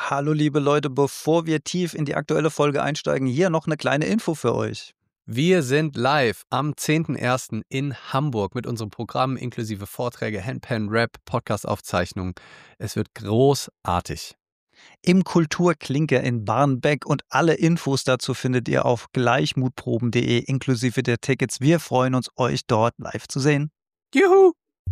Hallo liebe Leute, bevor wir tief in die aktuelle Folge einsteigen, hier noch eine kleine Info für euch. Wir sind live am 10.01. in Hamburg mit unserem Programm inklusive Vorträge, Handpan, Rap, Podcast-Aufzeichnungen. Es wird großartig. Im Kulturklinker in Barmbek und alle Infos dazu findet ihr auf gleichmutproben.de inklusive der Tickets. Wir freuen uns, euch dort live zu sehen. Juhu!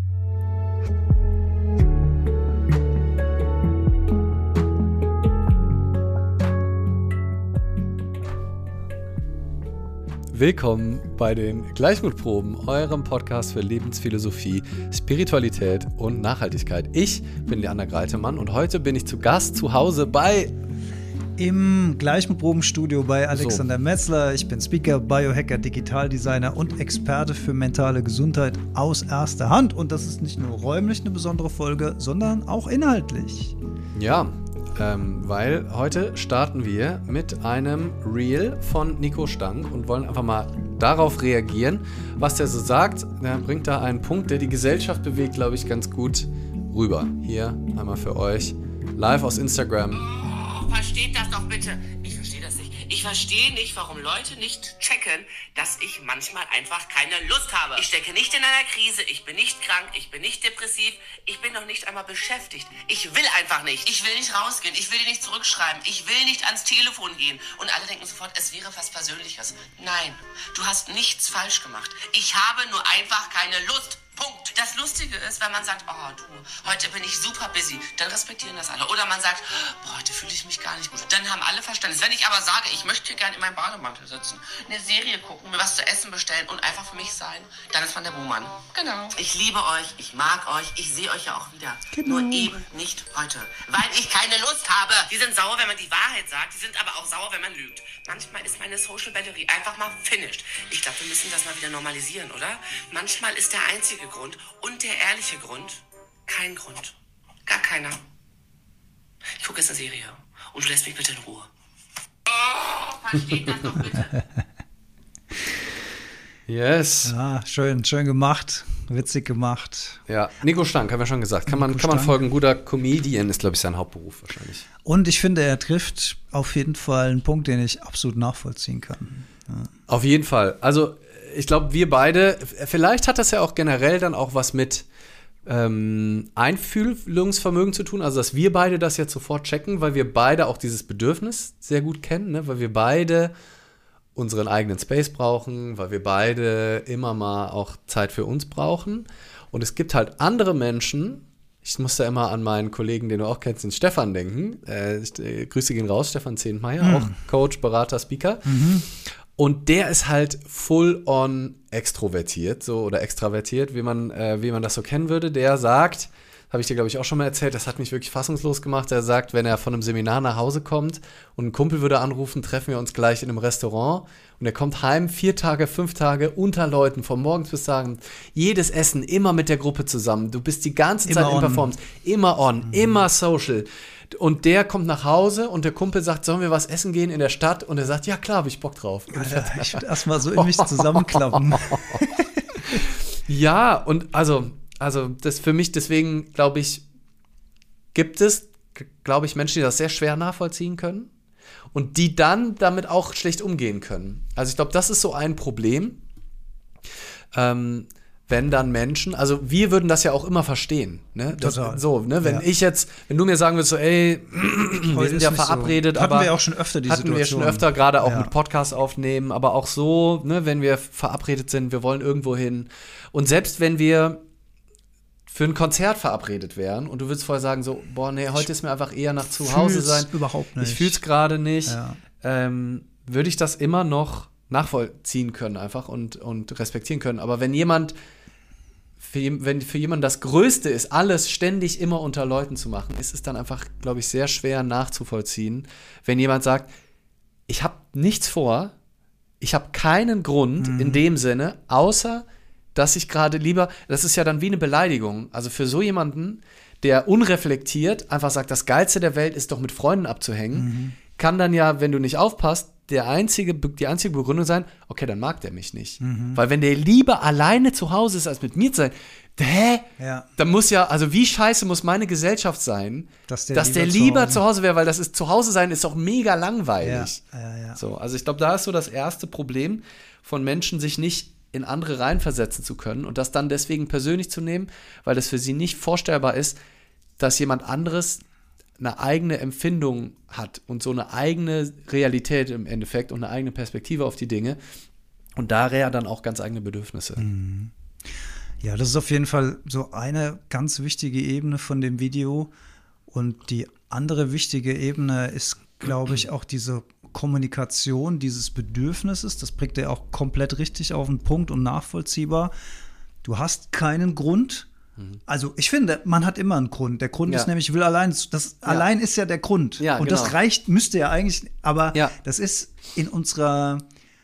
Willkommen bei den Gleichmutproben, eurem Podcast für Lebensphilosophie, Spiritualität und Nachhaltigkeit. Ich bin Leander Greitemann und heute bin ich zu Gast zu Hause im Gleichmutprobenstudio bei Alexander Metzler. Ich bin Speaker, Biohacker, Digitaldesigner und Experte für mentale Gesundheit aus erster Hand. Und das ist nicht nur räumlich eine besondere Folge, sondern auch inhaltlich. Ja, weil heute starten wir mit einem Reel von Nico Stank und wollen einfach mal darauf reagieren, was der so sagt. Der bringt da einen Punkt, der die Gesellschaft bewegt, glaube ich, ganz gut rüber. Hier einmal für euch, live aus Instagram. Oh, versteht das doch bitte. Ich verstehe das nicht. Ich verstehe nicht, warum Leute nicht checken, dass ich manchmal einfach keine Lust habe. Ich stecke nicht in einer Krise, ich bin nicht krank, ich bin nicht depressiv, ich bin noch nicht einmal beschäftigt. Ich will einfach nicht. Ich will nicht rausgehen, ich will dir nicht zurückschreiben, ich will nicht ans Telefon gehen. Und alle denken sofort, es wäre was Persönliches. Nein, du hast nichts falsch gemacht. Ich habe nur einfach keine Lust. Punkt. Das Lustige ist, wenn man sagt, oh du, heute bin ich super busy, dann respektieren das alle. Oder man sagt, boah, heute fühle ich mich gar nicht gut. Dann haben alle Verständnis. Wenn ich aber sage, ich möchte gerne in meinem Bademantel sitzen, eine Serie gucken, mir was zu essen bestellen und einfach für mich sein, dann ist man der Buhmann. Genau. Ich liebe euch, ich mag euch, ich sehe euch ja auch wieder. Genau. Nur eben nicht heute. Weil ich keine Lust habe. Die sind sauer, wenn man die Wahrheit sagt, die sind aber auch sauer, wenn man lügt. Manchmal ist meine Social Battery einfach mal finished. Ich glaube, wir müssen das mal wieder normalisieren, oder? Manchmal ist der einzige Grund und der ehrliche Grund kein Grund. Gar keiner. Ich gucke jetzt eine Serie und du lässt mich bitte in Ruhe. Oh, versteht das doch bitte. Yes. Ja, schön gemacht, witzig gemacht. Ja, Nico Stank, haben wir schon gesagt. Kann man folgen. Guter Comedian ist, glaube ich, sein Hauptberuf wahrscheinlich. Und ich finde, er trifft auf jeden Fall einen Punkt, den ich absolut nachvollziehen kann. Ja. Auf jeden Fall. Also ich glaube, wir beide, vielleicht hat das ja auch generell dann auch was mit Einfühlungsvermögen zu tun, also dass wir beide das jetzt sofort checken, weil wir beide auch dieses Bedürfnis sehr gut kennen, ne? Weil wir beide unseren eigenen Space brauchen, weil wir beide immer mal auch Zeit für uns brauchen. Und es gibt halt andere Menschen, ich muss da immer an meinen Kollegen, den du auch kennst, den Stefan denken. Grüße gehen raus, Stefan Zehntmeier, auch Coach, Berater, Speaker. Und der ist halt full on extrovertiert, so oder extravertiert, wie man das so kennen würde. Der sagt, habe ich dir, glaube ich, auch schon mal erzählt, das hat mich wirklich fassungslos gemacht. Er sagt, wenn er von einem Seminar nach Hause kommt und ein Kumpel würde anrufen, treffen wir uns gleich in einem Restaurant. Und er kommt heim, 4 Tage, 5 Tage unter Leuten, von morgens bis abends. Jedes Essen immer mit der Gruppe zusammen. Du bist die ganze Zeit in Performance. Immer on, immer social. Und der kommt nach Hause und der Kumpel sagt, sollen wir was essen gehen in der Stadt? Und er sagt, ja klar, habe ich Bock drauf. Alter, ich würde erstmal so in mich zusammenklappen. Ja, und also das für mich, deswegen glaube ich, gibt es, glaube ich, Menschen, die das sehr schwer nachvollziehen können und die dann damit auch schlecht umgehen können. Also ich glaube, das ist so ein Problem, wenn dann Menschen, also wir würden das ja auch immer verstehen, ne? Total. So, ne? Wenn du mir sagen würdest, so, ey, wir sind ja verabredet, so. aber wir auch schon öfter die Situation. Hatten wir schon öfter, gerade auch mit Podcasts aufnehmen, aber auch so, ne, wenn wir verabredet sind, wir wollen irgendwo hin. Und selbst wenn wir für ein Konzert verabredet wären und du würdest vorher sagen, so, boah, nee, heute ist mir einfach eher nach zu Hause sein. Überhaupt nicht. Ich fühl's gerade nicht. Ja. Würde ich das immer noch nachvollziehen können einfach und respektieren können. Aber wenn für jemanden das Größte ist, alles ständig immer unter Leuten zu machen, ist es dann einfach, glaube ich, sehr schwer nachzuvollziehen, wenn jemand sagt, ich habe nichts vor, ich habe keinen Grund in dem Sinne, außer dass ich gerade lieber, das ist ja dann wie eine Beleidigung, also für so jemanden, der unreflektiert einfach sagt, das Geilste der Welt ist doch mit Freunden abzuhängen, kann dann ja, wenn du nicht aufpasst, die einzige Begründung sein, okay, dann mag der mich nicht. Weil wenn der lieber alleine zu Hause ist, als mit mir zu sein, hä? Ja. Da muss ja, also wie scheiße muss meine Gesellschaft sein, dass der lieber zu Hause wäre, weil das ist, zu Hause sein ist doch mega langweilig. Ja. So, also ich glaube, da ist so das erste Problem von Menschen, sich nicht in andere reinversetzen zu können und das dann deswegen persönlich zu nehmen, weil das für sie nicht vorstellbar ist, dass jemand anderes eine eigene Empfindung hat und so eine eigene Realität im Endeffekt und eine eigene Perspektive auf die Dinge und daher dann auch ganz eigene Bedürfnisse. Ja, das ist auf jeden Fall so eine ganz wichtige Ebene von dem Video und die andere wichtige Ebene ist, glaube ich, auch diese Kommunikation dieses Bedürfnisses. Das bringt er auch komplett richtig auf den Punkt und nachvollziehbar. Du hast keinen Grund. Also ich finde, man hat immer einen Grund. Der Grund ist nämlich, ich will allein. Allein ist ja der Grund. Ja, und genau. das reicht, müsste ja eigentlich, aber das ist in unserem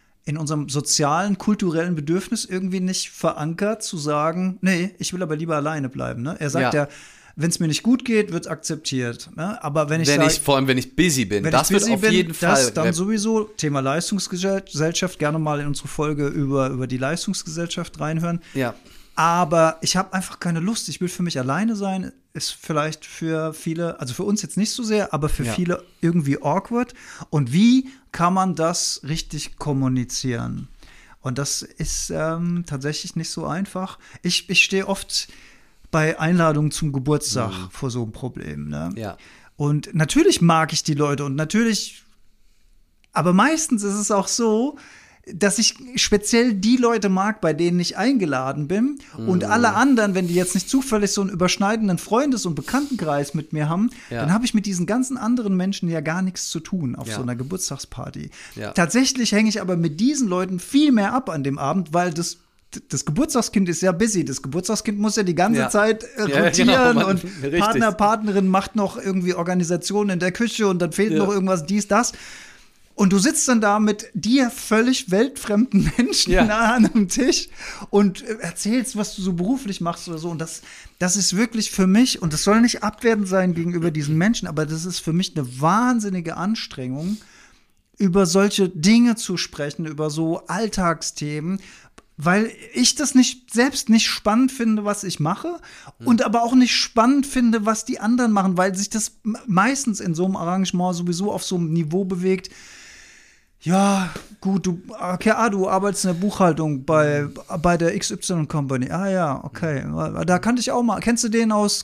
sozialen, kulturellen Bedürfnis irgendwie nicht verankert, zu sagen, nee, ich will aber lieber alleine bleiben. Ne? Er sagt ja, wenn es mir nicht gut geht, wird es akzeptiert. Ne? Aber vor allem, wenn ich busy bin, das wird auf jeden Fall. Das dann sowieso, Thema Leistungsgesellschaft, gerne mal in unsere Folge über die Leistungsgesellschaft reinhören. Ja. Aber ich habe einfach keine Lust, ich will für mich alleine sein, ist vielleicht für viele, also für uns jetzt nicht so sehr, aber für viele irgendwie awkward. Und wie kann man das richtig kommunizieren? Und das ist tatsächlich nicht so einfach. Ich stehe oft bei Einladungen zum Geburtstag vor so einem Problem. Ne? Ja. Und natürlich mag ich die Leute und natürlich, aber meistens ist es auch so, dass ich speziell die Leute mag, bei denen ich eingeladen bin. Und alle anderen, wenn die jetzt nicht zufällig so einen überschneidenden Freundes- und Bekanntenkreis mit mir haben, dann habe ich mit diesen ganzen anderen Menschen ja gar nichts zu tun auf so einer Geburtstagsparty. Ja. Tatsächlich hänge ich aber mit diesen Leuten viel mehr ab an dem Abend, weil das Geburtstagskind ist ja busy. Das Geburtstagskind muss ja die ganze Zeit rotieren und Partner, Partnerin macht noch irgendwie Organisationen in der Küche und dann fehlt noch irgendwas, dies, das. Und du sitzt dann da mit dir völlig weltfremden Menschen an einem Tisch und erzählst, was du so beruflich machst oder so. Und das ist wirklich für mich, und das soll nicht abwertend sein gegenüber diesen Menschen, aber das ist für mich eine wahnsinnige Anstrengung, über solche Dinge zu sprechen, über so Alltagsthemen, weil ich das selbst nicht spannend finde, was ich mache und aber auch nicht spannend finde, was die anderen machen, weil sich das meistens in so einem Arrangement sowieso auf so einem Niveau bewegt. Ja, gut, du arbeitest in der Buchhaltung bei der XY Company. Ah ja, okay. Da kannte ich auch mal. Kennst du den aus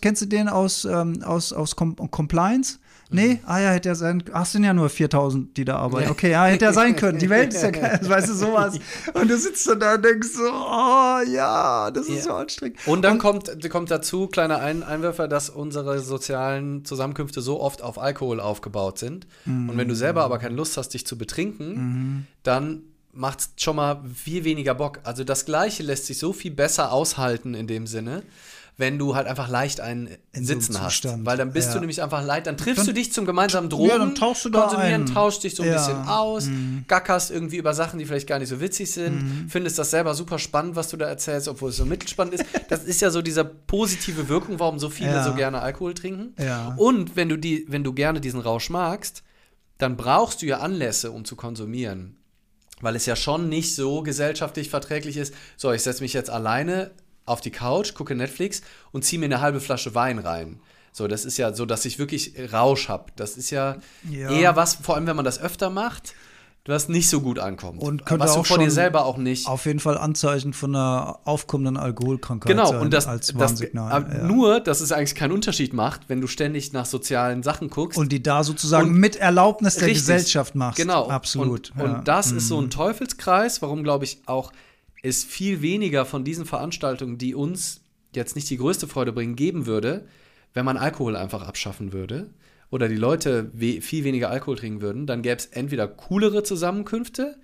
Compliance? Nee? Ah ja, hätte er sein können. Ach, es sind ja nur 4.000, die da arbeiten. Okay, ja, hätte er sein können. Die Welt ist ja geil, weißt du, sowas. Und du sitzt dann da und denkst so, oh ja, das ist so anstrengend. Und dann kommt dazu, kleiner Einwürfer, dass unsere sozialen Zusammenkünfte so oft auf Alkohol aufgebaut sind. Und wenn du selber aber keine Lust hast, dich zu betrinken, dann macht es schon mal viel weniger Bock. Also das Gleiche lässt sich so viel besser aushalten in dem Sinne, wenn du halt einfach leicht einen Sitzen so hast. Weil dann bist du nämlich einfach leicht, dann triffst du dich zum gemeinsamen Drogen, dann tauchst du konsumieren, tauschst dich so ein bisschen aus, gackerst irgendwie über Sachen, die vielleicht gar nicht so witzig sind, findest das selber super spannend, was du da erzählst, obwohl es so mittelspannend ist. Das ist ja so diese positive Wirkung, warum so viele so gerne Alkohol trinken. Ja. Und wenn du gerne diesen Rausch magst, dann brauchst du ja Anlässe, um zu konsumieren. Weil es ja schon nicht so gesellschaftlich verträglich ist, so, ich setze mich jetzt alleine auf die Couch, gucke Netflix und ziehe mir eine halbe Flasche Wein rein. So, das ist ja so, dass ich wirklich Rausch habe. Das ist ja eher was, vor allem wenn man das öfter macht, was nicht so gut ankommt. Und könnte was auch du vor dir selber auch nicht. Auf jeden Fall Anzeichen von einer aufkommenden Alkoholkrankheit sein, und als Warnsignal. Nur, dass es eigentlich keinen Unterschied macht, wenn du ständig nach sozialen Sachen guckst. Und die da sozusagen mit Erlaubnis der Gesellschaft machst. Genau. Absolut. Und das ist so ein Teufelskreis, warum, glaube ich, auch es viel weniger von diesen Veranstaltungen, die uns jetzt nicht die größte Freude bringen, geben würde, wenn man Alkohol einfach abschaffen würde oder die Leute viel weniger Alkohol trinken würden, dann gäbe es entweder coolere Zusammenkünfte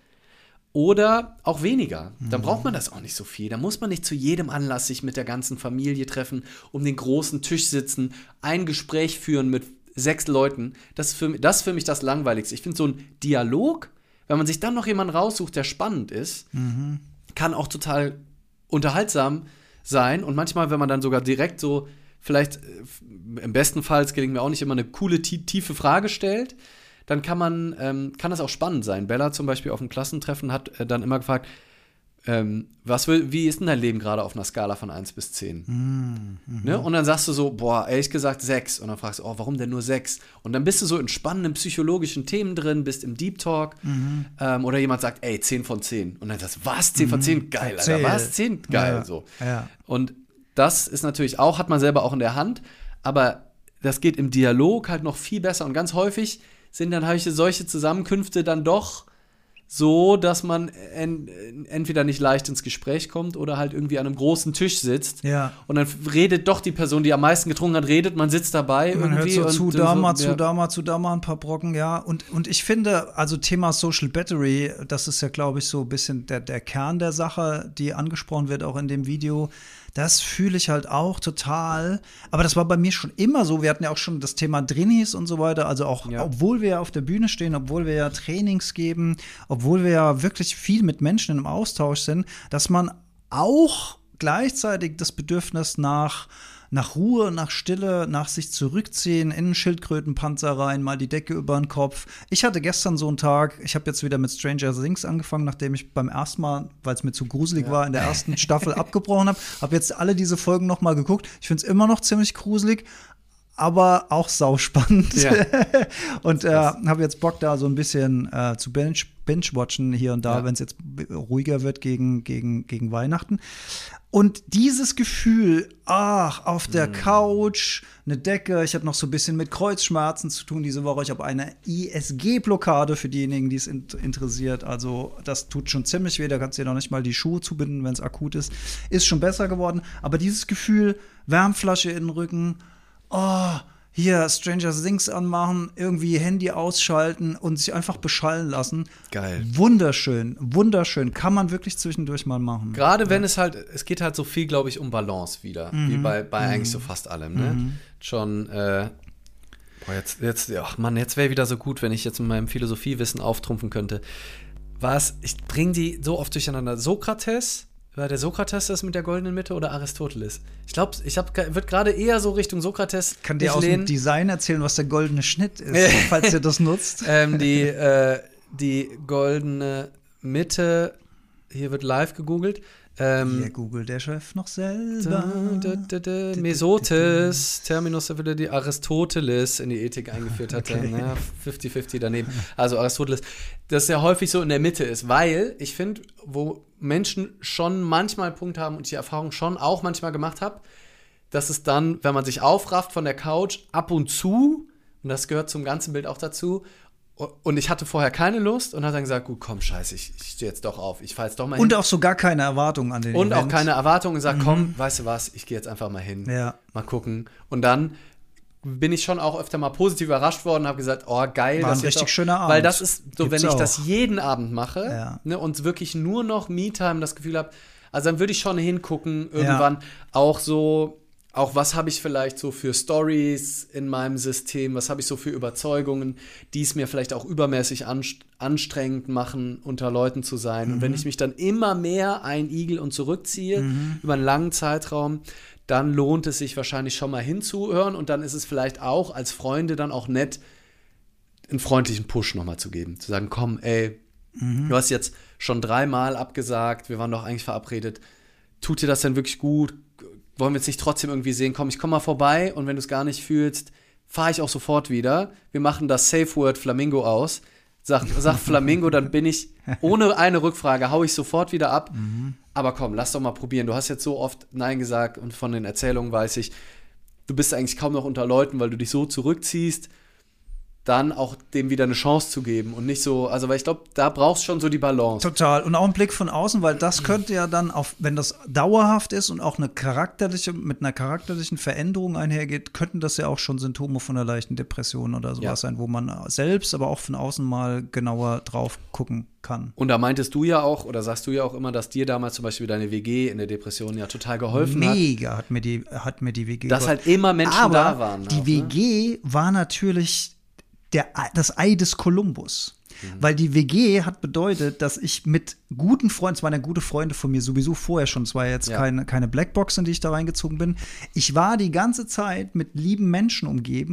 oder auch weniger. Dann braucht man das auch nicht so viel. Da muss man nicht zu jedem Anlass sich mit der ganzen Familie treffen, um den großen Tisch sitzen, ein Gespräch führen mit 6 Leuten. Das ist für mich das Langweiligste. Ich finde so ein Dialog, wenn man sich dann noch jemanden raussucht, der spannend ist, kann auch total unterhaltsam sein. Und manchmal, wenn man dann sogar direkt so vielleicht, im besten Fall, es gelingt mir auch nicht immer, eine coole, tiefe Frage stellt, dann kann das auch spannend sein. Bella zum Beispiel auf dem Klassentreffen hat dann immer gefragt, wie ist denn dein Leben gerade auf einer Skala von 1 bis 10? Ne? Und dann sagst du so, boah, ehrlich gesagt 6. Und dann fragst du, warum denn nur 6? Und dann bist du so in spannenden psychologischen Themen drin, bist im Deep Talk. Oder jemand sagt, 10 von 10. Und dann sagst du, was? 10 von 10? Geil, Alter. Was? 10? Geil, ja. so. Ja. Und das ist natürlich auch, hat man selber auch in der Hand, aber das geht im Dialog halt noch viel besser. Und ganz häufig sind dann solche Zusammenkünfte dann doch so, dass man entweder nicht leicht ins Gespräch kommt oder halt irgendwie an einem großen Tisch sitzt. Ja. Und dann redet doch die Person, die am meisten getrunken hat, redet, man sitzt dabei. Man irgendwie hört so und zu da mal ein paar Brocken, ja. Und ich finde, also Thema Social Battery, das ist ja, glaube ich, so ein bisschen der Kern der Sache, die angesprochen wird auch in dem Video. Das fühle ich halt auch total. Aber das war bei mir schon immer so. Wir hatten ja auch schon das Thema Drinis und so weiter. Also auch, obwohl wir ja auf der Bühne stehen, obwohl wir ja Trainings geben, obwohl wir ja wirklich viel mit Menschen im Austausch sind, dass man auch gleichzeitig das Bedürfnis nach Ruhe, nach Stille, nach sich zurückziehen, in einen Schildkrötenpanzer rein, mal die Decke über den Kopf. Ich hatte gestern so einen Tag, ich habe jetzt wieder mit Stranger Things angefangen, nachdem ich beim ersten Mal, weil es mir zu gruselig war, in der ersten Staffel abgebrochen habe. Habe jetzt alle diese Folgen noch mal geguckt. Ich finde es immer noch ziemlich gruselig, aber auch sauspannend. Ja. Und habe jetzt Bock, da so ein bisschen zu binge-watchen hier und da, wenn es jetzt ruhiger wird gegen Weihnachten. Und dieses Gefühl, auf der Couch, eine Decke, ich habe noch so ein bisschen mit Kreuzschmerzen zu tun diese Woche. Ich habe eine ISG-Blockade für diejenigen, die es interessiert. Also das tut schon ziemlich weh, da kannst du dir noch nicht mal die Schuhe zubinden, wenn es akut ist. Ist schon besser geworden. Aber dieses Gefühl, Wärmflasche in den Rücken, hier Stranger Things anmachen, irgendwie Handy ausschalten und sich einfach beschallen lassen. Geil. Wunderschön, wunderschön. Kann man wirklich zwischendurch mal machen. Gerade wenn es geht halt so viel, glaube ich, um Balance wieder. Wie bei eigentlich so fast allem, ne? Schon, jetzt wäre wieder so gut, wenn ich jetzt mit meinem Philosophiewissen auftrumpfen könnte. Ich bringe die so oft durcheinander. Sokrates, war der Sokrates das mit der goldenen Mitte oder Aristoteles? Ich glaube, wird gerade eher so Richtung Sokrates. Kann dir aus dem Design erzählen, was der goldene Schnitt ist, falls ihr das nutzt? Die goldene Mitte, hier wird live gegoogelt. Hier googelt der Chef noch selber. Mesotes, Terminus, die Aristoteles in die Ethik eingeführt hatte. Okay. 50-50 daneben. Also Aristoteles, das ja häufig so in der Mitte ist, weil ich finde, wo Menschen schon manchmal einen Punkt haben und ich die Erfahrung schon auch manchmal gemacht habe, dass es dann, wenn man sich aufrafft von der Couch, ab und zu, und das gehört zum ganzen Bild auch dazu, und ich hatte vorher keine Lust und hat dann gesagt, gut, komm, scheiße, ich stehe jetzt doch auf, ich fahre jetzt doch mal hin. Und auch so gar keine Erwartung an den Und Event. auch keine Erwartung und sagt, komm, weißt du was, ich gehe jetzt einfach mal hin, mal gucken. Und dann bin ich schon auch öfter mal positiv überrascht worden und habe gesagt, geil. War ein richtig schöner Abend. Weil das ist so, wenn ich das jeden Abend mache, ne, und wirklich nur noch Me-Time das Gefühl habe, also dann würde ich schon hingucken, irgendwann auch was habe ich vielleicht so für Stories in meinem System, was habe ich so für Überzeugungen, die es mir vielleicht auch übermäßig anstrengend machen, unter Leuten zu sein. Und wenn ich mich dann immer mehr einigel und zurückziehe über einen langen Zeitraum, dann lohnt es sich wahrscheinlich schon mal hinzuhören und dann ist es vielleicht auch als Freunde dann auch nett, einen freundlichen Push nochmal zu geben. Zu sagen, komm, ey, du hast jetzt schon 3-mal abgesagt, wir waren doch eigentlich verabredet, tut dir das denn wirklich gut? Wollen wir jetzt nicht trotzdem irgendwie sehen, komm, ich komme mal vorbei und wenn du es gar nicht fühlst, fahre ich auch sofort wieder. Wir machen das Safe Word Flamingo aus. Sag Flamingo, dann bin ich, ohne eine Rückfrage, hau ich sofort wieder ab. Aber komm, lass doch mal probieren. Du hast jetzt so oft Nein gesagt und von den Erzählungen weiß ich, du bist eigentlich kaum noch unter Leuten, weil du dich so zurückziehst. Dann auch dem wieder eine Chance zu geben und nicht so, also weil ich glaube, da brauchst du schon so die Balance. Total. Und auch einen Blick von außen, weil das könnte ja dann, wenn das dauerhaft ist und auch mit einer charakterlichen Veränderung einhergeht, könnten das ja auch schon Symptome von einer leichten Depression oder sowas sein, wo man selbst, aber auch von außen mal genauer drauf gucken kann. Und da meintest du ja auch, oder sagst du ja auch immer, dass dir damals zum Beispiel deine WG in der Depression ja total geholfen hat. Mega hat mir die WG dass halt immer Menschen da waren. Die WG war natürlich das Ei des Kolumbus. Weil die WG hat bedeutet, dass ich mit guten Freunden, es waren ja gute Freunde von mir sowieso vorher schon, es war jetzt keine Blackbox, in die ich da reingezogen bin. Ich war die ganze Zeit mit lieben Menschen umgeben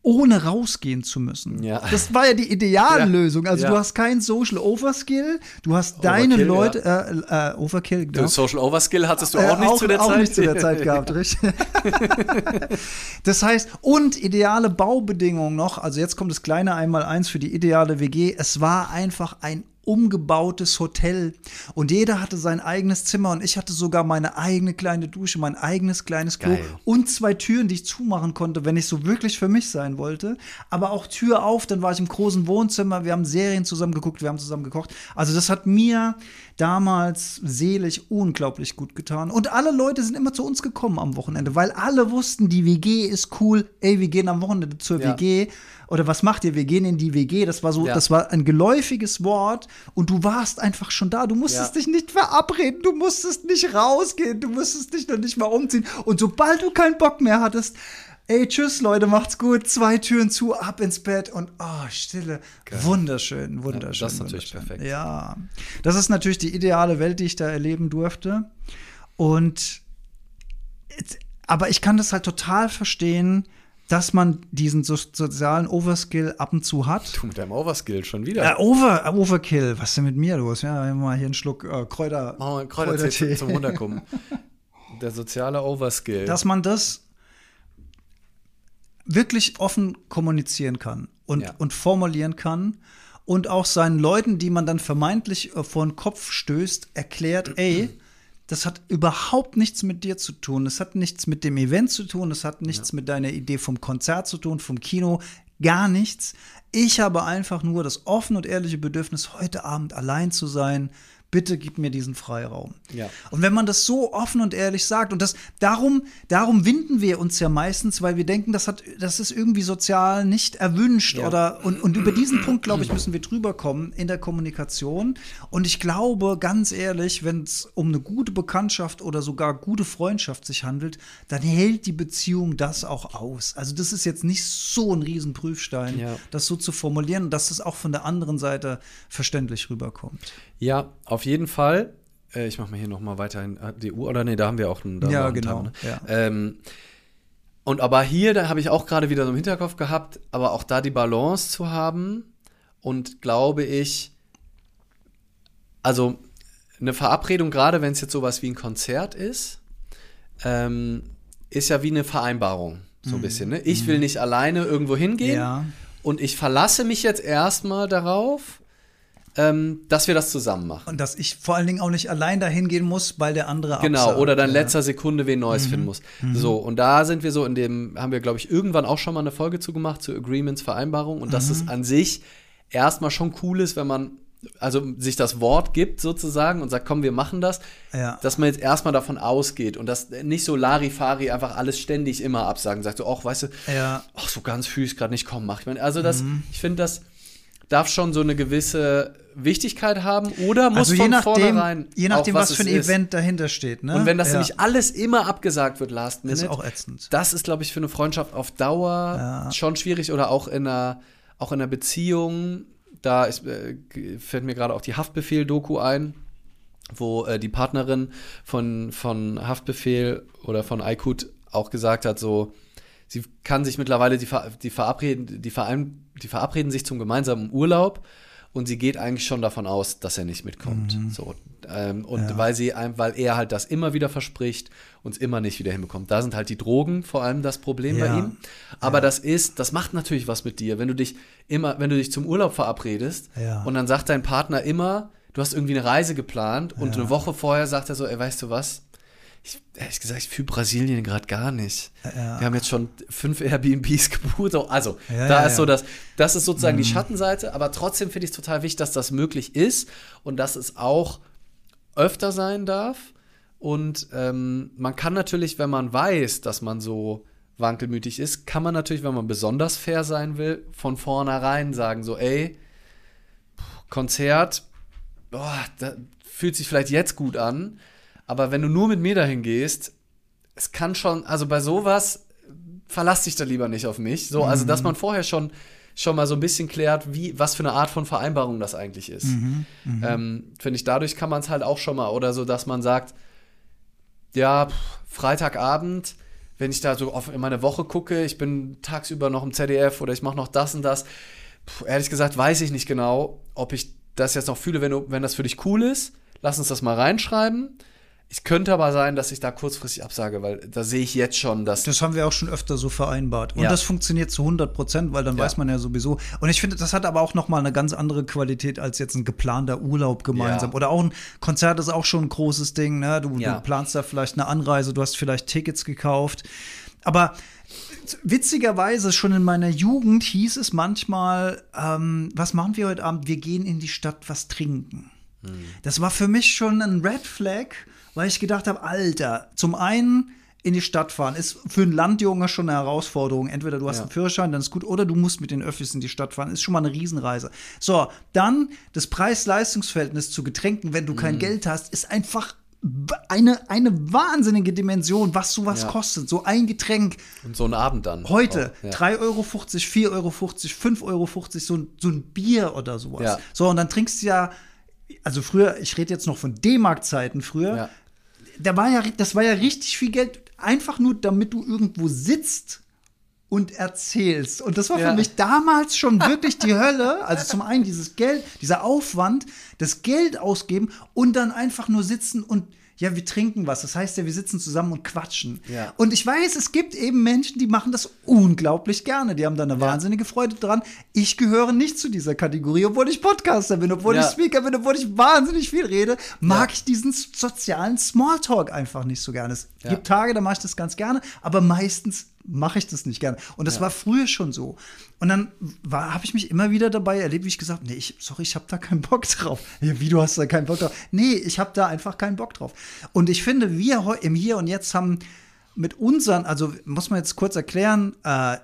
ohne rausgehen zu müssen. Ja. Das war ja die Ideallösung. Also Ja. du hast keinen Social Overskill, du hast deine Overkill, Leute, Overkill, genau. Social Overskill hattest du auch nicht zu der Zeit? Auch nicht zu der Zeit gehabt, richtig. Das heißt, und ideale Baubedingungen noch, also jetzt kommt das kleine Einmaleins für die ideale WG, es war einfach ein umgebautes Hotel und jeder hatte sein eigenes Zimmer und ich hatte sogar meine eigene kleine Dusche, mein eigenes kleines Klo Geil. und 2 Türen, die ich zumachen konnte, wenn ich so wirklich für mich sein wollte, aber auch Tür auf, dann war ich im großen Wohnzimmer, wir haben Serien zusammen geguckt, wir haben zusammen gekocht, also das hat mir damals seelisch unglaublich gut getan und alle Leute sind immer zu uns gekommen am Wochenende, weil alle wussten, die WG ist cool, ey, wir gehen am Wochenende zur WG oder was macht ihr, wir gehen in die WG, das war so, das war ein geläufiges Wort und du warst einfach schon da, du musstest dich nicht verabreden, du musstest nicht rausgehen, du musstest dich noch nicht mal umziehen und sobald du keinen Bock mehr hattest, ey, tschüss Leute, macht's gut, 2 Türen zu, ab ins Bett und Stille. Geil. Wunderschön. Ja, das ist natürlich perfekt. Ja, das ist natürlich die ideale Welt, die ich da erleben durfte. Aber ich kann das halt total verstehen, dass man diesen sozialen Overskill ab und zu hat. Du mit deinem Overskill schon wieder. Overkill, was ist denn mit mir los? Ja, mal hier einen Schluck Kräutertee zum Runterkommen. Der soziale Overskill. Dass man das wirklich offen kommunizieren kann und formulieren kann und auch seinen Leuten, die man dann vermeintlich vor den Kopf stößt, erklärt, ey, das hat überhaupt nichts mit dir zu tun, es hat nichts mit dem Event zu tun, es hat nichts mit deiner Idee vom Konzert zu tun, vom Kino, gar nichts. Ich habe einfach nur das offene und ehrliche Bedürfnis, heute Abend allein zu sein. Bitte gib mir diesen Freiraum. Ja. Und wenn man das so offen und ehrlich sagt, und darum winden wir uns ja meistens, weil wir denken, das ist irgendwie sozial nicht erwünscht und über diesen Punkt, glaube ich, müssen wir drüber kommen in der Kommunikation. Und ich glaube, ganz ehrlich, wenn es um eine gute Bekanntschaft oder sogar gute Freundschaft sich handelt, dann hält die Beziehung das auch aus. Also das ist jetzt nicht so ein Riesenprüfstein, das so zu formulieren und dass es auch von der anderen Seite verständlich rüberkommt. Ja, auf jeden Fall. Ich mache mal hier noch mal weiterhin die Uhr. Oder nee, da haben wir auch einen genau. Timer, ne? Und aber hier, da habe ich auch gerade wieder so im Hinterkopf gehabt, aber auch da die Balance zu haben und glaube ich, also eine Verabredung, gerade wenn es jetzt sowas wie ein Konzert ist ja wie eine Vereinbarung, so ein bisschen. Ne? Ich will nicht alleine irgendwo hingehen und ich verlasse mich jetzt erstmal darauf, dass wir das zusammen machen. Und dass ich vor allen Dingen auch nicht allein dahin gehen muss, weil der andere absagt. Genau, oder dann letzter Sekunde wen Neues finden muss. So, und da sind wir so haben wir, glaube ich, irgendwann auch schon mal eine Folge zugemacht zu Agreements, Vereinbarungen und dass es an sich erstmal schon cool ist, wenn man sich das Wort gibt sozusagen und sagt, komm, wir machen das, dass man jetzt erstmal davon ausgeht und das nicht so Larifari einfach alles ständig immer absagen, sagt so, ach, weißt du, so ganz fühle ich gerade nicht, komm, mach ich mal. Also ich finde, das darf schon so eine gewisse Wichtigkeit haben oder muss von vornherein je nachdem, was für ein Event dahinter steht. Ne? Und wenn das nämlich alles immer abgesagt wird, last minute, ist auch ätzend. Das ist, glaube ich, für eine Freundschaft auf Dauer schon schwierig oder auch in einer Beziehung. Da fällt mir gerade auch die Haftbefehl-Doku ein, wo die Partnerin von Haftbefehl oder von Aykut auch gesagt hat, so, sie kann sich mittlerweile, die verabreden sich zum gemeinsamen Urlaub und sie geht eigentlich schon davon aus, dass er nicht mitkommt. So, weil er halt das immer wieder verspricht und es immer nicht wieder hinbekommt. Da sind halt die Drogen vor allem das Problem bei ihm. Aber das macht natürlich was mit dir, wenn du dich zum Urlaub verabredest und dann sagt dein Partner immer, du hast irgendwie eine Reise geplant und eine Woche vorher sagt er so, ey, weißt du was? Ehrlich gesagt, ich fühle Brasilien gerade gar nicht. Wir haben jetzt schon 5 Airbnbs gebucht. Also, ist so das ist sozusagen die Schattenseite, aber trotzdem finde ich es total wichtig, dass das möglich ist und dass es auch öfter sein darf. Und man kann natürlich, wenn man weiß, dass man so wankelmütig ist, kann man natürlich, wenn man besonders fair sein will, von vornherein sagen so, ey, Konzert, das fühlt sich vielleicht jetzt gut an, aber wenn du nur mit mir dahin gehst, es kann schon, also bei sowas, verlass dich da lieber nicht auf mich. So, also dass man vorher schon mal so ein bisschen klärt, was für eine Art von Vereinbarung das eigentlich ist. Finde ich, dadurch kann man es halt auch schon mal, oder so, dass man sagt, ja, Freitagabend, wenn ich da so in meine Woche gucke, ich bin tagsüber noch im ZDF oder ich mache noch das und das. Ehrlich gesagt weiß ich nicht genau, ob ich das jetzt noch fühle, wenn das für dich cool ist. Lass uns das mal reinschreiben. Es könnte aber sein, dass ich da kurzfristig absage, weil da sehe ich jetzt schon, dass... Das haben wir auch schon öfter so vereinbart. Und das funktioniert zu 100%, weil dann weiß man ja sowieso. Und ich finde, das hat aber auch noch mal eine ganz andere Qualität als jetzt ein geplanter Urlaub gemeinsam. Ja. Oder auch ein Konzert ist auch schon ein großes Ding. Ne? Du planst da vielleicht eine Anreise, du hast vielleicht Tickets gekauft. Aber witzigerweise, schon in meiner Jugend hieß es manchmal, was machen wir heute Abend? Wir gehen in die Stadt was trinken. Das war für mich schon ein Red Flag, weil ich gedacht habe, Alter, zum einen in die Stadt fahren ist für einen Landjunge schon eine Herausforderung. Entweder du hast einen Führerschein, dann ist gut, oder du musst mit den Öffis in die Stadt fahren. Ist schon mal eine Riesenreise. So, dann das Preis-Leistungs-Verhältnis zu Getränken, wenn du kein Geld hast, ist einfach eine wahnsinnige Dimension, was sowas kostet. So ein Getränk. Und so ein Abend dann. Heute 3,50 Euro, 4,50 Euro, 5,50 Euro, so ein Bier oder sowas. Ja. So, und dann trinkst du ja, also früher, ich rede jetzt noch von D-Mark-Zeiten früher, das war ja richtig viel Geld, einfach nur, damit du irgendwo sitzt und erzählst. Und das war für mich damals schon wirklich die Hölle. Also zum einen dieses Geld, dieser Aufwand, das Geld ausgeben und dann einfach nur sitzen und ja, wir trinken was. Das heißt ja, wir sitzen zusammen und quatschen. Ja. Und ich weiß, es gibt eben Menschen, die machen das unglaublich gerne. Die haben da eine wahnsinnige Freude dran. Ich gehöre nicht zu dieser Kategorie, obwohl ich Podcaster bin, obwohl ich Speaker bin, obwohl ich wahnsinnig viel rede, mag ich diesen sozialen Smalltalk einfach nicht so gerne. Es gibt Tage, da mache ich das ganz gerne, aber meistens mache ich das nicht gerne. Und das war früher schon so. Und dann habe ich mich immer wieder dabei erlebt, wie ich gesagt habe, ich habe da keinen Bock drauf. Ja, wie, du hast da keinen Bock drauf? Nee, ich habe da einfach keinen Bock drauf. Und ich finde, wir im Hier und Jetzt haben mit unseren, also muss man jetzt kurz erklären,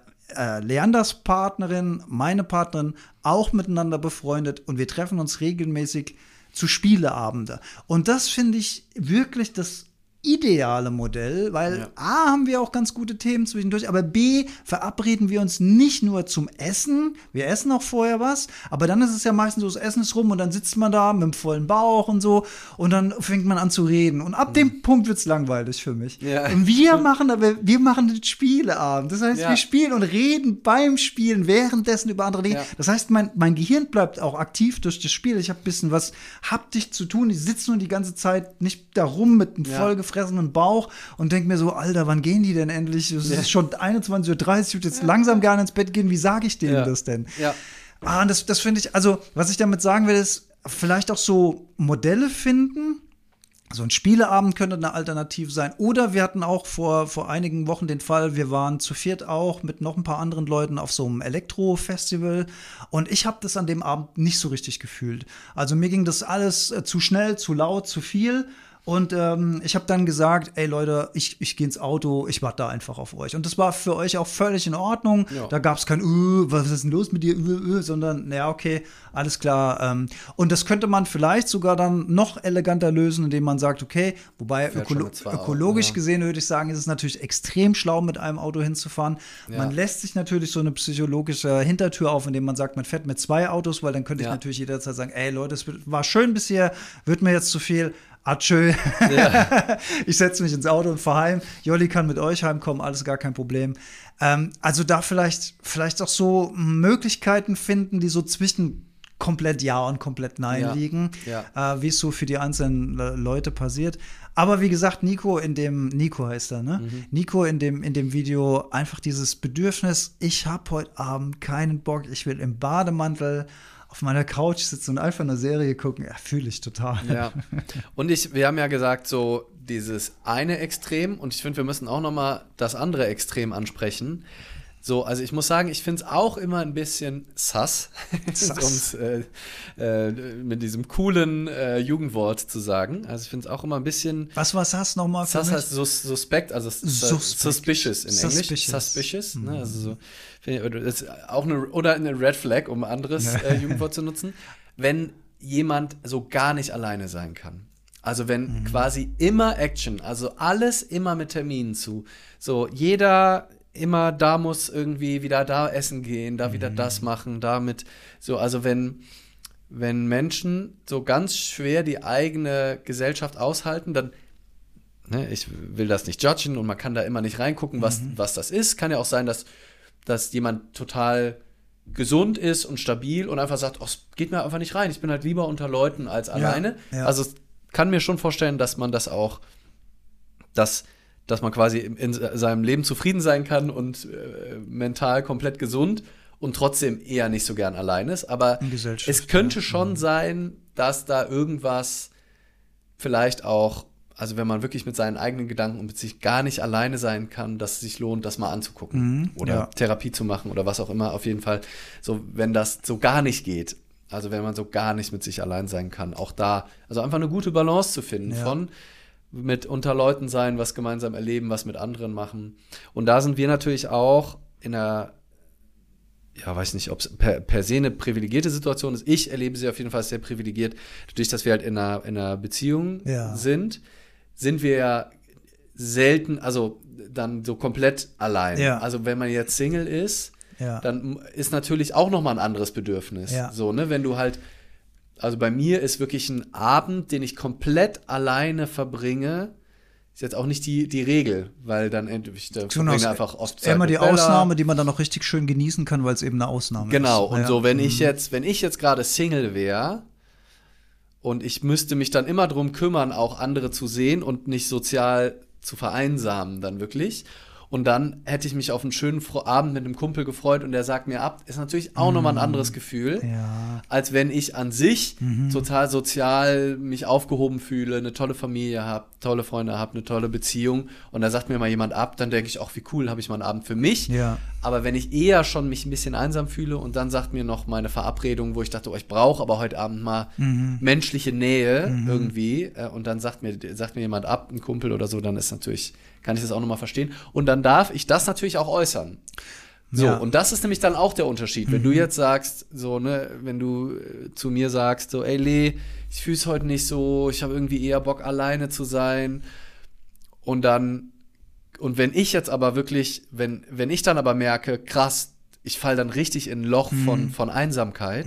Leanders Partnerin, meine Partnerin, auch miteinander befreundet und wir treffen uns regelmäßig zu Spieleabende. Und das finde ich wirklich das ideale Modell, weil A, haben wir auch ganz gute Themen zwischendurch, aber B, verabreden wir uns nicht nur zum Essen, wir essen auch vorher was, aber dann ist es ja meistens so, das Essen ist rum und dann sitzt man da mit dem vollen Bauch und so und dann fängt man an zu reden und ab dem Punkt wird's langweilig für mich. Ja. Und wir machen den Spieleabend, das heißt, wir spielen und reden beim Spielen, währenddessen über andere Dinge. Ja. Das heißt, mein Gehirn bleibt auch aktiv durch das Spiel, ich habe ein bisschen was haptisch zu tun, ich sitze nur die ganze Zeit nicht da rum mit einem vollgefressenen Bauch und denke mir so, Alter, wann gehen die denn endlich? Es ist schon 21:30 Uhr, ich würde jetzt langsam gerne ins Bett gehen, wie sage ich denen das denn? Ja. Und das finde ich, also, was ich damit sagen will, ist, vielleicht auch so Modelle finden. So ein Spieleabend könnte eine Alternative sein. Oder wir hatten auch vor einigen Wochen den Fall, wir waren zu viert auch mit noch ein paar anderen Leuten auf so einem Elektro-Festival. Und ich habe das an dem Abend nicht so richtig gefühlt. Also mir ging das alles zu schnell, zu laut, zu viel. Und ich habe dann gesagt, ey Leute, ich gehe ins Auto, ich warte da einfach auf euch. Und das war für euch auch völlig in Ordnung. Ja. Da gab es kein, was ist denn los mit dir, sondern, naja, okay, alles klar. Und das könnte man vielleicht sogar dann noch eleganter lösen, indem man sagt, okay, wobei ökologisch gesehen würde ich sagen, ist es natürlich extrem schlau, mit einem Auto hinzufahren. Ja. Man lässt sich natürlich so eine psychologische Hintertür auf, indem man sagt, man fährt mit 2 Autos, weil dann könnte ich natürlich jederzeit sagen, ey Leute, es war schön bis hier, wird mir jetzt zu viel. Atschö. Ja. Ich setze mich ins Auto und fahre heim. Jolli kann mit euch heimkommen, alles gar kein Problem. Also da vielleicht auch so Möglichkeiten finden, die so zwischen komplett Ja und komplett Nein liegen, wie es so für die einzelnen Leute passiert. Aber wie gesagt, Nico heißt er, ne? Nico in dem Video einfach dieses Bedürfnis, ich habe heute Abend keinen Bock, ich will im Bademantel auf meiner Couch sitzen und einfach eine Serie gucken, fühle ich total. Ja. Und wir haben ja gesagt, so dieses eine Extrem, und ich finde, wir müssen auch noch mal das andere Extrem ansprechen. So, also ich muss sagen, ich finde es auch immer ein bisschen sus. Mit diesem coolen Jugendwort zu sagen. Also ich finde es auch immer ein bisschen. Was war sus nochmal für mich? Sus heißt suspekt, also suspicious in Englisch. Suspicious. Ne? Also so, das ist auch eine Red Flag, um ein anderes Jugendwort zu nutzen. Wenn jemand so gar nicht alleine sein kann. Also wenn quasi immer Action, also alles immer mit Terminen zu. So jeder immer da muss irgendwie wieder da essen gehen, da wieder das machen, damit so, also wenn Menschen so ganz schwer die eigene Gesellschaft aushalten, dann ne, ich will das nicht judgen und man kann da immer nicht reingucken, was das ist. Kann ja auch sein, dass jemand total gesund ist und stabil und einfach sagt, es geht mir einfach nicht rein. Ich bin halt lieber unter Leuten als alleine. Ja. Also ich kann mir schon vorstellen, dass man das auch, dass man quasi in seinem Leben zufrieden sein kann und mental komplett gesund und trotzdem eher nicht so gern allein ist. Aber es könnte schon sein, dass da irgendwas vielleicht auch, also wenn man wirklich mit seinen eigenen Gedanken und mit sich gar nicht alleine sein kann, dass es sich lohnt, das mal anzugucken oder Therapie zu machen oder was auch immer. Auf jeden Fall, so wenn das so gar nicht geht, also wenn man so gar nicht mit sich allein sein kann, auch da, also einfach eine gute Balance zu finden von mit unter Leuten sein, was gemeinsam erleben, was mit anderen machen. Und da sind wir natürlich auch in einer, weiß nicht, ob es per se eine privilegierte Situation ist. Ich erlebe sie auf jeden Fall sehr privilegiert. Dadurch, dass wir halt in einer Beziehung sind wir ja selten, also dann so komplett allein. Ja. Also wenn man jetzt Single ist, dann ist natürlich auch nochmal ein anderes Bedürfnis. Ja. So, ne, wenn du halt, also bei mir ist wirklich ein Abend, den ich komplett alleine verbringe, ist jetzt auch nicht die Regel, weil dann ich verbringe einfach oft Zeit immer die Ausnahme, die man dann noch richtig schön genießen kann, weil es eben eine Ausnahme ist. Genau, und so, wenn ich jetzt gerade Single wäre und ich müsste mich dann immer drum kümmern, auch andere zu sehen und nicht sozial zu vereinsamen dann wirklich. Und dann hätte ich mich auf einen schönen Abend mit einem Kumpel gefreut und der sagt mir ab, ist natürlich auch nochmal ein anderes Gefühl, als wenn ich an sich total sozial mich aufgehoben fühle, eine tolle Familie habe, tolle Freunde habe, eine tolle Beziehung und da sagt mir mal jemand ab, dann denke ich, ach wie cool, habe ich mal einen Abend für mich. Ja. Aber wenn ich eher schon mich ein bisschen einsam fühle und dann sagt mir noch meine Verabredung, wo ich dachte, ich brauche aber heute Abend mal menschliche Nähe irgendwie und dann sagt mir jemand ab, ein Kumpel oder so, dann ist natürlich, kann ich das auch nochmal verstehen. Und dann darf ich das natürlich auch äußern. So, und das ist nämlich dann auch der Unterschied. Wenn du jetzt sagst, so, ne, wenn du zu mir sagst, so, ey Lee, ich fühle es heute nicht so, ich habe irgendwie eher Bock, alleine zu sein. Und wenn ich jetzt aber wirklich, wenn ich dann aber merke, krass, ich falle dann richtig in ein Loch von Einsamkeit,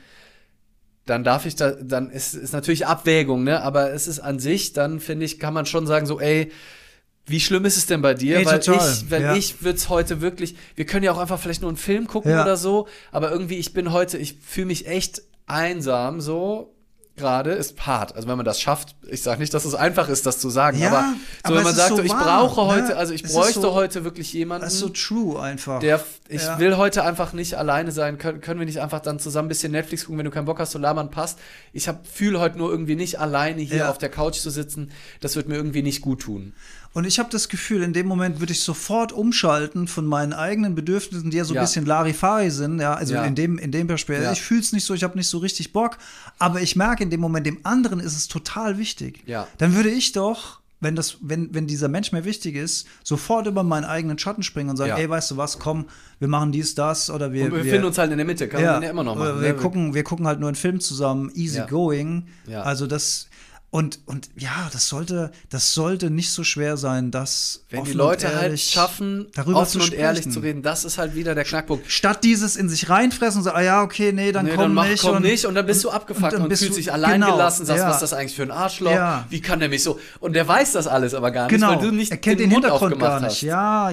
dann darf ich dann ist natürlich Abwägung, ne, aber es ist an sich, dann finde ich, kann man schon sagen, so, ey, wie schlimm ist es denn bei dir? Weil ich würde es heute wirklich, wir können ja auch einfach vielleicht nur einen Film gucken oder so, aber irgendwie, ich fühle mich echt einsam so gerade, ist hart. Also wenn man das schafft, ich sage nicht, dass es einfach ist, das zu sagen, aber so, wenn man sagt, so, ich brauche heute, also ich bräuchte heute wirklich jemanden. Das ist so true einfach. Ich will heute einfach nicht alleine sein, können wir nicht einfach dann zusammen ein bisschen Netflix gucken, wenn du keinen Bock hast, so labern passt. Ich fühle heute nur irgendwie nicht alleine hier auf der Couch zu sitzen, das wird mir irgendwie nicht gut tun. Und ich habe das Gefühl, in dem Moment würde ich sofort umschalten von meinen eigenen Bedürfnissen, die ja so ein bisschen Larifari sind. Ja, also in dem Beispiel. Ja. Ich fühle es nicht so, ich habe nicht so richtig Bock. Aber ich merke in dem Moment, dem anderen ist es total wichtig. Ja. Dann würde ich doch, wenn dieser Mensch mir wichtig ist, sofort über meinen eigenen Schatten springen und sagen, ey, weißt du was, komm, wir machen dies, das oder wir befinden uns halt in der Mitte, kann man ja immer noch machen. Wir gucken halt nur einen Film zusammen, easy going. Ja. Also das Und das sollte nicht so schwer sein, das wenn die Leute halt schaffen, offen und ehrlich zu reden, das ist halt wieder der Knackpunkt. Statt dieses in sich reinfressen und so, dann komm nicht. Und dann bist du abgefuckt und fühlst dich allein gelassen, sagst, was ist das eigentlich für ein Arschloch? Ja. Wie kann der mich so? Und der weiß das alles aber gar nicht, weil du nicht den Mund Hintergrund gar nicht. Hast. Ja.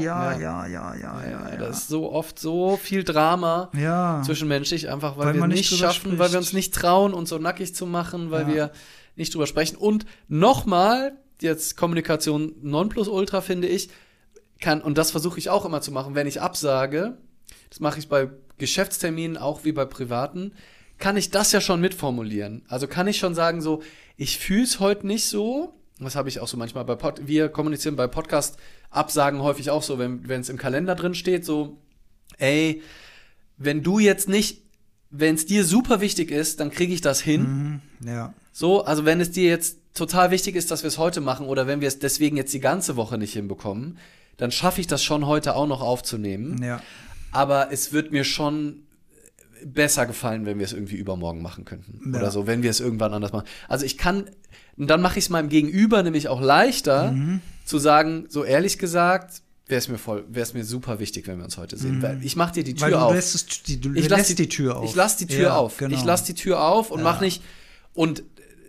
Das ist so oft so viel Drama zwischenmenschlich, einfach weil wir nicht schaffen, weil wir uns nicht trauen, uns so nackig zu machen, weil wir nicht drüber sprechen. Und nochmal, jetzt Kommunikation Nonplusultra, finde ich, und das versuche ich auch immer zu machen, wenn ich absage, das mache ich bei Geschäftsterminen auch wie bei privaten, kann ich das ja schon mitformulieren. Also kann ich schon sagen so, ich fühle es heute nicht so, das habe ich auch so manchmal wir kommunizieren bei Podcast-Absagen häufig auch so, wenn es im Kalender drin steht, so, ey, wenn es dir super wichtig ist, dann kriege ich das hin. Ja. So, also wenn es dir jetzt total wichtig ist, dass wir es heute machen oder wenn wir es deswegen jetzt die ganze Woche nicht hinbekommen, dann schaffe ich das schon heute auch noch aufzunehmen. Ja. Aber es wird mir schon besser gefallen, wenn wir es irgendwie übermorgen machen könnten. Ja. Oder so, wenn wir es irgendwann anders machen. Also und dann mache ich es meinem Gegenüber nämlich auch leichter, zu sagen, so ehrlich gesagt, wäre es mir super wichtig, wenn wir uns heute sehen. Weil ich mache dir die Tür auf. Du lässt die Tür auf. Ich lasse die Tür auf. Genau. Ich lasse die Tür auf und mache nicht. Und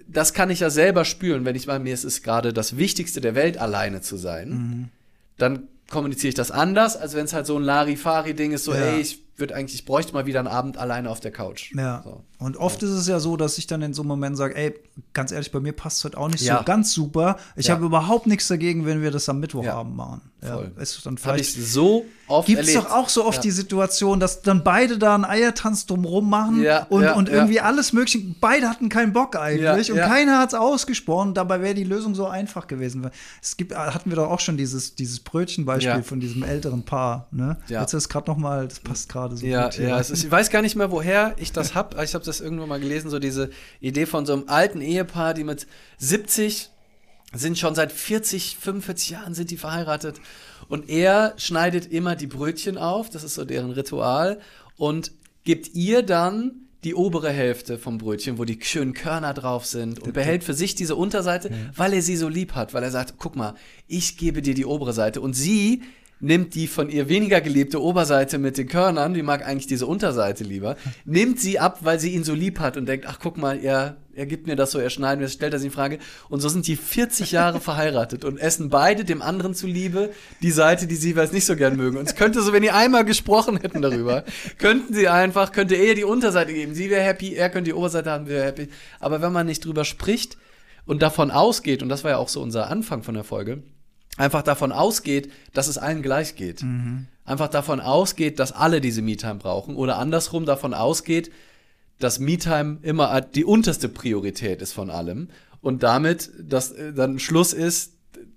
das kann ich ja selber spüren, wenn ich meine, mir ist es gerade das Wichtigste der Welt, alleine zu sein. Dann kommuniziere ich das anders, als wenn es halt so ein Larifari-Ding ist, so, ey, ich bräuchte mal wieder einen Abend alleine auf der Couch. Ja. So. Und oft ist es ja so, dass ich dann in so einem Moment sage, ey, ganz ehrlich, bei mir passt es heute auch nicht so ganz super. Ich habe überhaupt nichts dagegen, wenn wir das am Mittwochabend machen. Voll. Ist dann Habe ich so oft Gibt es erlebt. doch auch so oft die Situation, dass dann beide da einen Eiertanz drumrum machen und irgendwie alles Mögliche. Beide hatten keinen Bock eigentlich und keiner hat es ausgesprochen. Dabei wäre die Lösung so einfach gewesen. Hatten wir doch auch schon dieses Brötchenbeispiel von diesem älteren Paar. Ne? Jetzt ist gerade noch mal, das passt gerade so gut hier. Ich weiß gar nicht mehr, woher ich das habe. Ich habe das irgendwo mal gelesen, so diese Idee von so einem alten Ehepaar, die mit 70 sind schon seit 40, 45 Jahren sind die verheiratet. Und er schneidet immer die Brötchen auf, das ist so deren Ritual, und gibt ihr dann die obere Hälfte vom Brötchen, wo die schönen Körner drauf sind, und behält für sich diese Unterseite, weil er sie so lieb hat, weil er sagt, guck mal, ich gebe dir die obere Seite, und sie nimmt die von ihr weniger geliebte Oberseite mit den Körnern, die mag eigentlich diese Unterseite lieber, nimmt sie ab, weil sie ihn so lieb hat und denkt, ach guck mal, er gibt mir das so, er schneidet mir das, stellt er sie in Frage. Und so sind die 40 Jahre verheiratet und essen beide dem anderen zuliebe die Seite, die sie jeweils nicht so gern mögen. Und es könnte so, wenn die einmal gesprochen hätten darüber, könnte er ihr die Unterseite geben, sie wäre happy, er könnte die Oberseite haben, wäre happy. Aber wenn man nicht drüber spricht und davon ausgeht, und das war ja auch so unser Anfang von der Folge, einfach davon ausgeht, dass es allen gleich geht. Einfach davon ausgeht, dass alle diese Me-Time brauchen, oder andersrum davon ausgeht, dass Me-Time immer die unterste Priorität ist von allem, und damit, dass dann Schluss ist,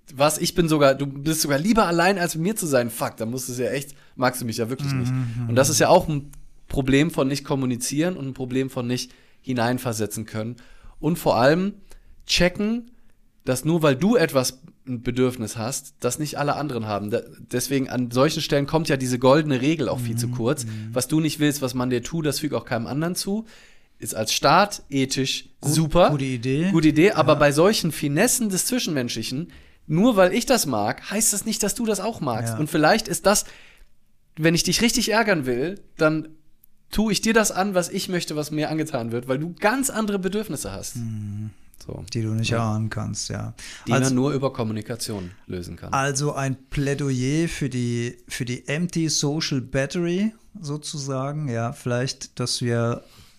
du bist sogar lieber allein, als mit mir zu sein. Fuck, dann magst du mich ja wirklich nicht. Und das ist ja auch ein Problem von nicht kommunizieren und ein Problem von nicht hineinversetzen können. Und vor allem checken, dass nur weil du ein Bedürfnis hast, das nicht alle anderen haben. Deswegen an solchen Stellen kommt ja diese goldene Regel auch viel zu kurz. Was du nicht willst, was man dir tut, das fügt auch keinem anderen zu. Ist als Start ethisch super. Gute Idee. Aber bei solchen Finessen des Zwischenmenschlichen, nur weil ich das mag, heißt das nicht, dass du das auch magst. Ja. Und vielleicht ist das, wenn ich dich richtig ärgern will, dann tue ich dir das an, was ich möchte, was mir angetan wird, weil du ganz andere Bedürfnisse hast. So. Die du nicht erahnen kannst, Die man nur über Kommunikation lösen kann. Also ein Plädoyer für die Empty Social Battery sozusagen, vielleicht, dass wir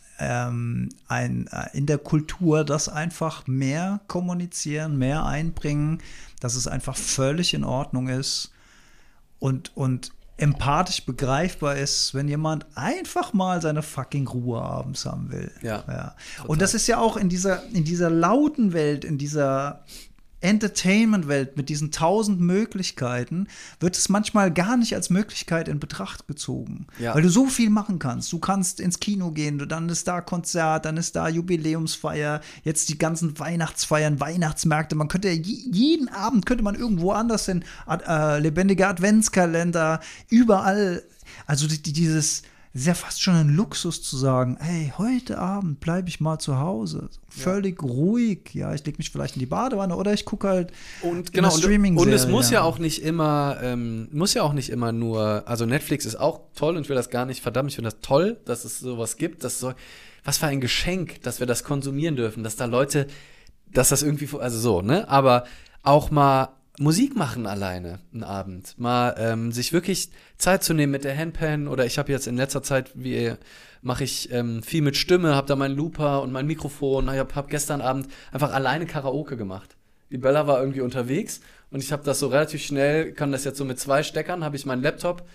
in der Kultur das einfach mehr kommunizieren, mehr einbringen, dass es einfach völlig in Ordnung ist und empathisch begreifbar ist, wenn jemand einfach mal seine fucking Ruhe abends haben will. Ja. Und das ist ja auch in dieser lauten Welt, in dieser Entertainment-Welt mit diesen 1000 Möglichkeiten, wird es manchmal gar nicht als Möglichkeit in Betracht gezogen. Ja. Weil du so viel machen kannst. Du kannst ins Kino gehen, dann ist da Konzert, dann ist da Jubiläumsfeier, jetzt die ganzen Weihnachtsfeiern, Weihnachtsmärkte. Man könnte jeden Abend irgendwo anders hin, lebendiger Adventskalender, überall. Also dieses ist ja fast schon ein Luxus zu sagen, hey, heute Abend bleibe ich mal zu Hause. Völlig ruhig. Ja, ich lege mich vielleicht in die Badewanne oder ich gucke halt in der Streaming-Serie. Und es muss ja auch nicht immer, nur, also Netflix ist auch toll und ich will das gar nicht, verdammt, ich finde das toll, dass es sowas gibt. Was für ein Geschenk, dass wir das konsumieren dürfen, dass da Leute, dass das irgendwie, also so, ne? Aber auch mal Musik machen alleine einen Abend, mal sich wirklich Zeit zu nehmen mit der Handpan, oder ich habe jetzt in letzter Zeit, mache ich viel mit Stimme, habe da meinen Looper und mein Mikrofon, ich habe gestern Abend einfach alleine Karaoke gemacht. Die Bella war irgendwie unterwegs und ich habe das so relativ schnell, kann das jetzt so mit 2 Steckern, habe ich meinen Laptop